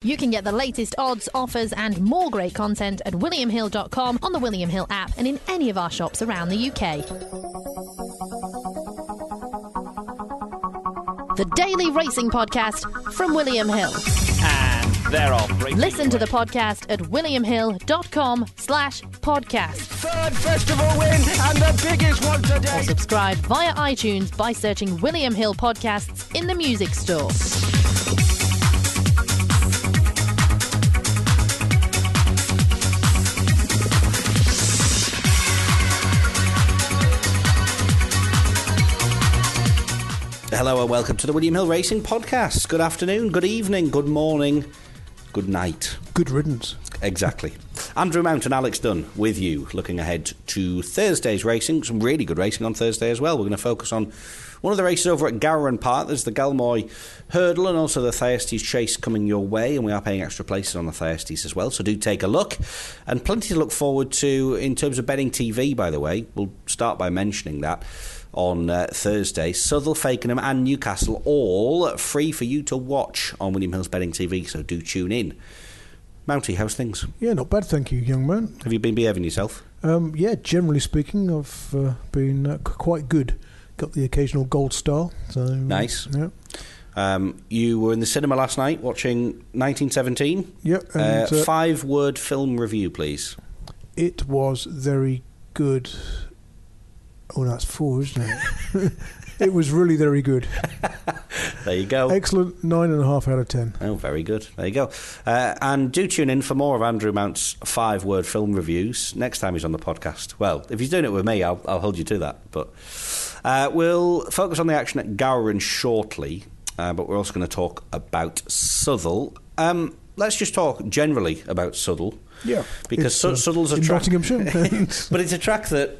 You can get the latest odds, offers and more great content at williamhill.com, on the William Hill app and in any of our shops around the UK. The Daily Racing Podcast from William Hill. And they're off. Listen to the podcast at williamhill.com/podcast. Third festival win and the biggest one today. Or subscribe via iTunes by searching William Hill Podcasts in the music store. Hello and welcome to the William Hill Racing Podcast. Good afternoon, good evening, good morning, good night. Good riddance. Exactly. Andrew Mount and Alex Dunn with you, looking ahead to Thursday's racing. Some really good racing on Thursday as well. We're going to focus on one of the races over at Gowran Park. There's the Galmoy Hurdle and also the Thyestes Chase coming your way, and we are paying extra places on the Thyestes as well, so do take a look. And plenty to look forward to in terms of betting TV, by the way. We'll start by mentioning that. On Thursday, Southwell, Fakenham and Newcastle, all free for you to watch on William Hill's Betting TV, so do tune in. Mounty, how's things? Yeah, not bad, thank you, young man. Have you been behaving yourself? Yeah, generally speaking, I've been quite good. Got the occasional gold star. So Nice. Yeah. You were in the cinema last night watching 1917. Yep. 5-word film review, please. It was very good. Oh, that's 4, isn't it? It was really very good. There you go. Excellent, 9.5 out of 10. Oh, very good. There you go. And do tune in for more of Andrew Mount's 5-word film reviews next time he's on the podcast. Well, if he's doing it with me, I'll hold you to that. But we'll focus on the action at Gowran shortly, but we're also going to talk about Southwell. Let's just talk generally about Southwell. Yeah. Because Southwell's a track... Nottinghamshire. But it's a track that...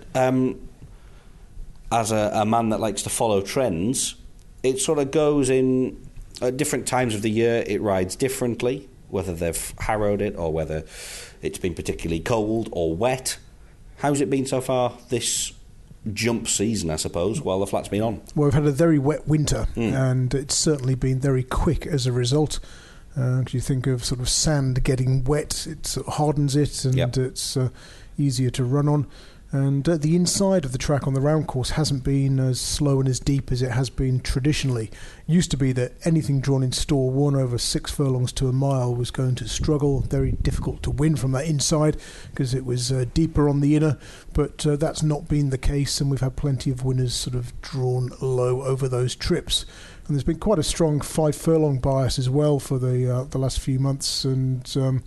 as a man that likes to follow trends, it sort of goes in at different times of the year. It rides differently, whether they've harrowed it or whether it's been particularly cold or wet. How's it been so far this jump season, I suppose, while the flat's been on? Well, we've had a very wet winter, and it's certainly been very quick as a result. You think of sort of sand getting wet, it sort of hardens it, and it's easier to run on. And the inside of the track on the round course hasn't been as slow and as deep as it has been traditionally. It used to be that anything drawn in store 1 over 6 furlongs to a mile was going to struggle, very difficult to win from that inside because it was deeper on the inner, but that's not been the case, and we've had plenty of winners sort of drawn low over those trips. And there's been quite a strong 5 furlong bias as well for the last few months, and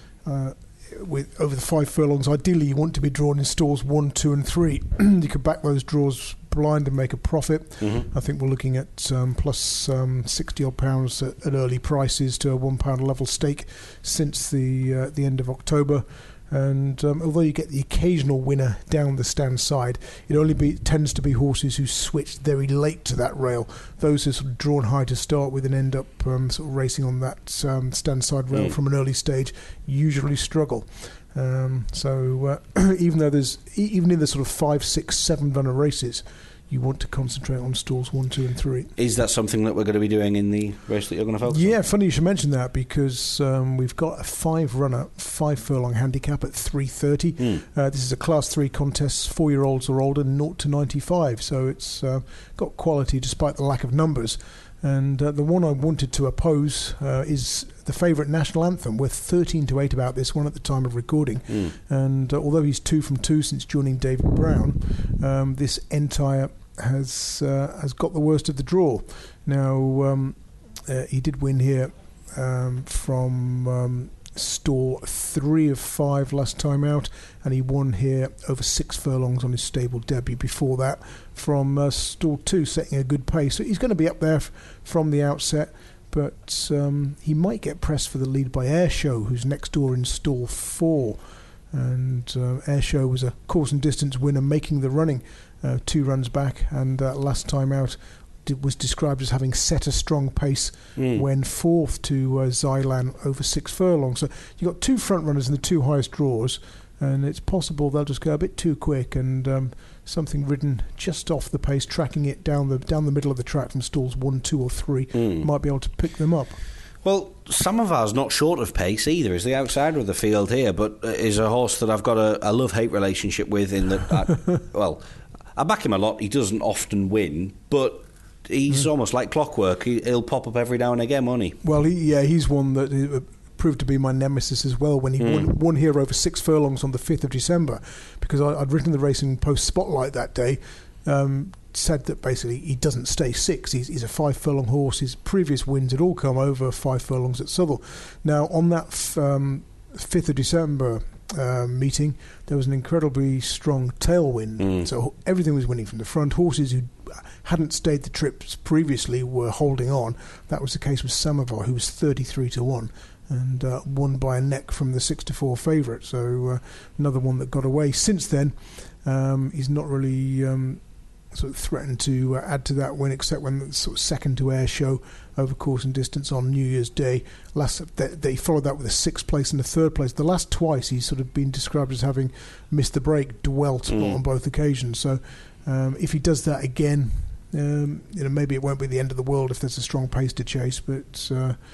with over the 5 furlongs, ideally you want to be drawn in stalls 1, 2 and 3. You could back those draws blind and make a profit. I think we're looking at plus £60 odd at early prices to a £1 level stake since the end of October. And although you get the occasional winner down the stand side, it only tends to be horses who switched very late to that rail. Those who are sort of drawn high to start with and end up sort of racing on that stand side rail from an early stage usually struggle. So even in the sort of 5, 6, 7 runner races, you want to concentrate on stalls 1, 2 and 3. Is that something that we're going to be doing in the race that you're going to focus on? Yeah, funny you should mention that, because we've got a 5-runner, 5 furlong handicap at 3:30. This is a Class 3 contest, 4-year-olds or older, 0 to 95. So it's got quality despite the lack of numbers. And the one I wanted to oppose is the favourite National Anthem. We're 13 to 8 about this one at the time of recording. And although he's 2 from 2 since joining David Brown, this Entire has got the worst of the draw. Now, he did win here from stall 3 of 5 last time out, and he won here over 6 furlongs on his stable debut before that from stall 2, setting a good pace. So he's going to be up there from the outset, but he might get pressed for the lead by Airshow, who's next door in stall 4. And Airshow was a course and distance winner, making the running 2 runs back, and last time out was described as having set a strong pace when 4th to Zylan over 6 furlongs. So you've got 2 front runners in the 2 highest draws, and it's possible they'll just go a bit too quick, and something ridden just off the pace, tracking it down the middle of the track from stalls 1, 2 or 3 might be able to pick them up. Well, Samovar's not short of pace either. He's the outsider of the field here, but is a horse that I've got a love-hate relationship with in that, I back him a lot. He doesn't often win, but he's almost like clockwork. He'll pop up every now and again, won't he? Well, he's one that proved to be my nemesis as well when he won here over 6 furlongs on the 5th of December, because I'd written the Racing Post Spotlight that day, said that basically he doesn't stay 6. He's a 5 furlong horse. His previous wins had all come over 5 furlongs at Southwell. Now, on that 5th of December meeting, there was an incredibly strong tailwind. So everything was winning from the front. Horses who hadn't stayed the trips previously were holding on. That was the case with Samovar, who was 33-1. And won by a neck from the 6-4 favourite. So another one that got away. Since then, he's not really sort of threatened to add to that win, except when the sort of second to air show over course and distance on New Year's Day. They followed that with a 6th place and a 3rd place. The last twice he's sort of been described as having missed the break, dwelt on both occasions. So if he does that again, maybe it won't be the end of the world if there's a strong pace to chase. But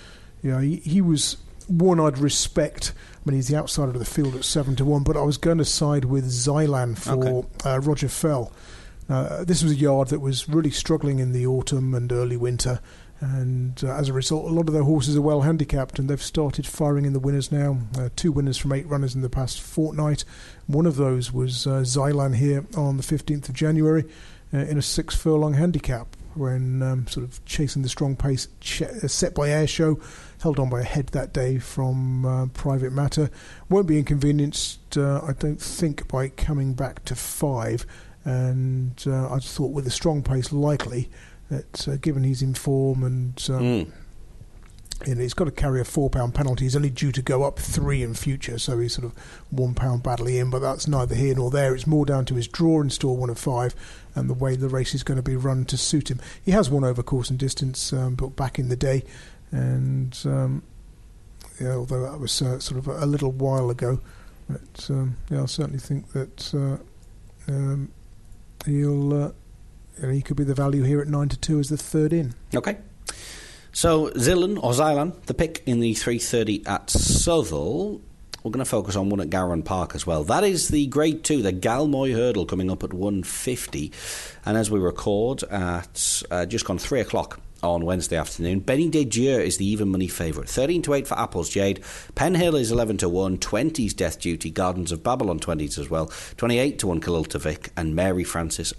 he was one I'd respect. I mean, he's the outsider of the field at 7-1, but I was going to side with Zylan for Roger Fell. This was a yard that was really struggling in the autumn and early winter, and as a result, a lot of their horses are well handicapped, and they've started firing in the winners now. 2 winners from 8 runners in the past fortnight. One of those was Zylan here on the 15th of January in a 6 furlong handicap, when sort of chasing the strong pace set by Air Show, held on by a head that day from Private Matter. Won't be inconvenienced, I don't think, by coming back to 5. And I just thought with a strong pace likely that given he's in form and he's got to carry a £4 penalty. He's only due to go up 3 in future, so he's sort of £1 badly in, but that's neither here nor there. It's more down to his draw in stall 1 of 5 and the way the race is going to be run to suit him. He has won over course and distance, but back in the day, and although that was sort of a little while ago, but I certainly think that he could be the value here at 9-2 as the 3rd in. Okay. So Zylan, the pick in the 3:30 at Southwell. We're going to focus on one at Gowran Park as well. That is the Grade 2, the Galmoy Hurdle, coming up at 1:50. And as we record at just gone 3 o'clock on Wednesday afternoon, Benny de Dieu is the even money favourite. 13-8 for Apples Jade. Penhill is 11-1. 20's Death Duty. Gardens of Babylon 20s as well. 28-1 Kaliltavik. And Mary Francis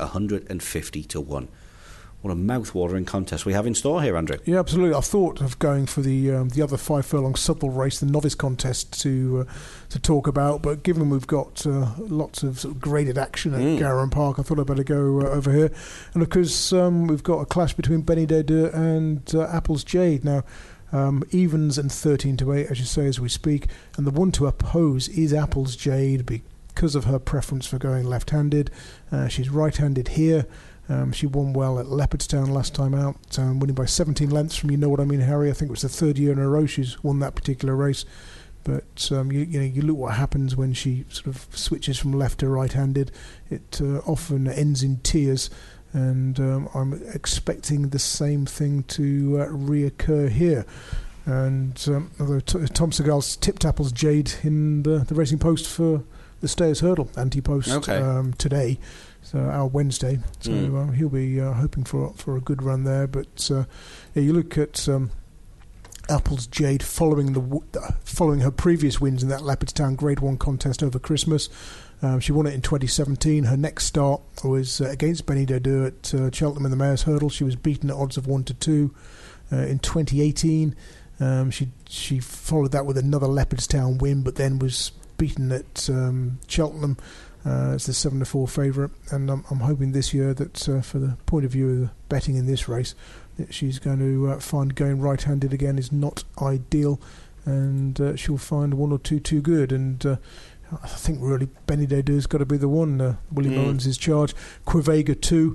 150-1. What a mouth-watering contest we have in store here, Andrew. Yeah, absolutely. I thought of going for the other 5 furlong Southwell race, the novice contest, to talk about, but given we've got lots of, sort of graded action at Gowran Park, I thought I'd better go over here. And of course, we've got a clash between Benny de Dieu and Apples Jade. Now, evens and 13-8, as you say, as we speak, and the one to oppose is Apples Jade because of her preference for going left-handed. She's right-handed here. She won well at Leopardstown last time out, winning by 17 lengths from You Know What I Mean, Harry. I think it was the 3rd year in a row she's won that particular race. But you look what happens when she sort of switches from left to right-handed. It often ends in tears, and I'm expecting the same thing to reoccur here. And although Tom Segal's tipped Apples Jade in the Racing Post for the Stayers Hurdle anti-post today. So our Wednesday, so he'll be hoping for a good run there. But you look at Apples Jade following her previous wins in that Leopardstown Grade 1 contest over Christmas. She won it in 2017. Her next start was against Benny de Dieu at Cheltenham in the Mayor's Hurdle. She was beaten at odds of 1-2 in 2018. She followed that with another Leopardstown win, but then was beaten at Cheltenham as the 7-4 favourite, and I'm hoping this year that for the point of view of betting in this race, that she's going to find going right-handed again is not ideal, and she'll find 1 or 2 too good, and I think really Benny de Dieu's got to be the one. William Owens is charged. Quivega too.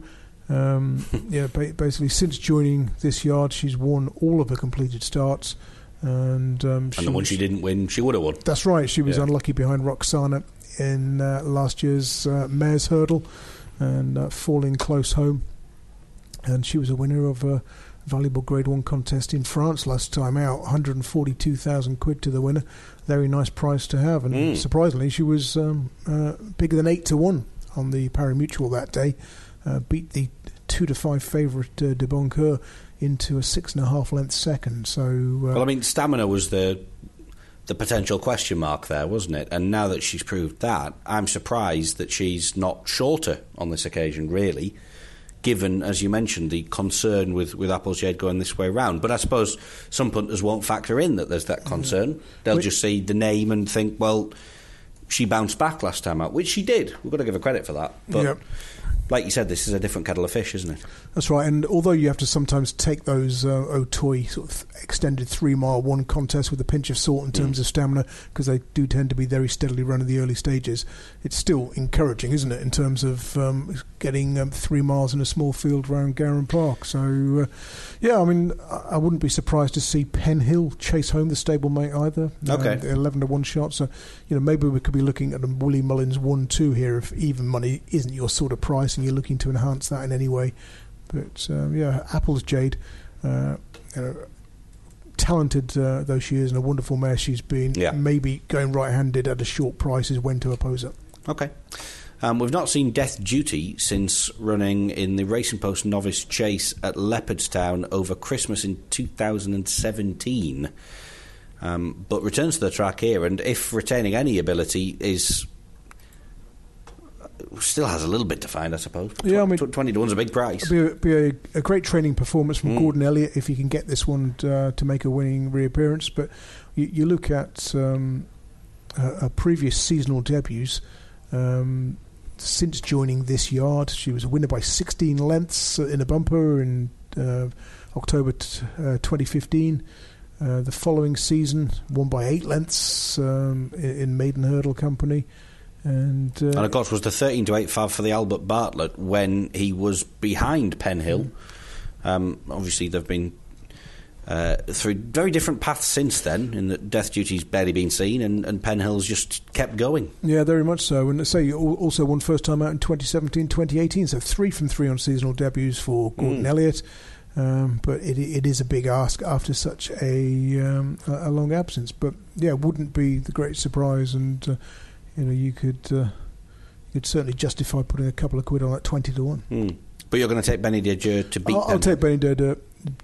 Basically since joining this yard, she's won all of her completed starts. And the one she didn't win, she would have won. That's right. She was unlucky behind Roxana in last year's Mayor's Hurdle and falling close home. And she was a winner of valuable Grade 1 contest in France last time out. 142,000 quid to the winner. Very nice price to have. And surprisingly, she was bigger than 8-1 on the Paris Mutual that day. Beat the 2-5 favourite De Boncoeur into a 6.5 length second. So, well, I mean, stamina was the potential question mark there, wasn't it? And now that she's proved that, I'm surprised that she's not shorter on this occasion, really, given, as you mentioned, the concern with Apple's Jade going this way round. But I suppose some punters won't factor in that there's that concern. They'll just see the name and think, well, she bounced back last time out, which she did. We've got to give her credit for that. But like you said, this is a different kettle of fish, isn't it? That's right, and although you have to sometimes take those Auteuil sort of extended 3-mile one contests with a pinch of salt in terms of stamina, because they do tend to be very steadily run in the early stages, it's still encouraging, isn't it, in terms of getting 3 miles in a small field around Garin Park. So, I mean, I wouldn't be surprised to see Penn Hill chase home the stablemate either. Okay. 11-1 shot, so maybe we could be looking at a Willie Mullins 1-2 here if even money isn't your sort of price and you're looking to enhance that in any way. But Apple's Jade, talented though she is and a wonderful mare she's been, maybe going right-handed at a short price is when to oppose her. Okay. We've not seen Death Duty since running in the Racing Post Novice Chase at Leopardstown over Christmas in 2017, but returns to the track here, and if retaining any ability is... still has a little bit to find, I suppose. 20-1's a big price. It'd be a great training performance from Gordon Elliott if he can get this one to make a winning reappearance. But you look at her previous seasonal debuts. Since joining this yard, she was a winner by 16 lengths in a bumper in October 2015. The following season, won by 8 lengths in Maiden Hurdle Company. And of course was the 13-8 fav for the Albert Bartlett when he was behind Penn Hill. Obviously they've been through very different paths since then, in that Death Duty's barely been seen and Penn Hill's just kept going. Yeah, very much so. And say also won first time out in 2017, 2018, so 3 from 3 on seasonal debuts for Gordon Elliott. But it is a big ask after such a long absence. But wouldn't be the great surprise, and you could certainly justify putting a couple of quid on at 20-1. But you're going to take Benny Dejeu to beat them? I'll take Benny Dejeu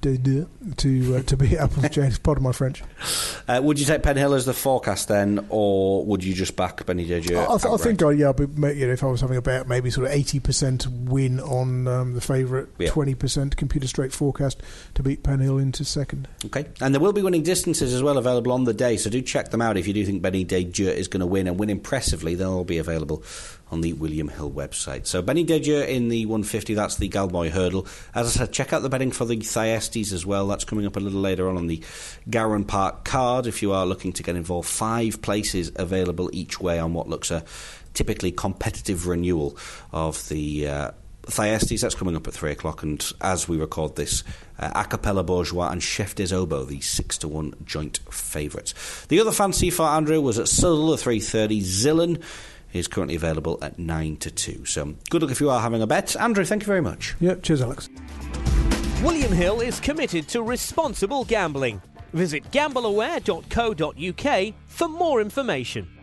to beat Apple's Jade. Pardon my French. Would you take Penn Hill as the forecast then, or would you just back Benny Dejeu? I think if I was having a bet, maybe sort of 80% win on the favourite, 20% computer straight forecast to beat Penn Hill into second. Okay, and there will be winning distances as well available on the day, so do check them out if you do think Benny Dejeu is going to win and win impressively. They'll all be available on the William Hill website. So Benny Dejeu in the 150, that's the Galmoy Hurdle. As I said, check out the betting for the Thyestes as well. That's coming up a little later on the Garin Park card. If you are looking to get involved, 5 places available each way on what looks a typically competitive renewal of the Thyestes. That's coming up at 3 o'clock, and as we record this, Acapella Bourgeois and Chef des Obeaux, the 6-1 joint favourites. The other fancy for Andrew was at Southwell at 3:30. Zillan is currently available at 9-2. So good luck if you are having a bet. Andrew, thank you very much. Yep, cheers, Alex. William Hill is committed to responsible gambling. Visit gambleaware.co.uk for more information.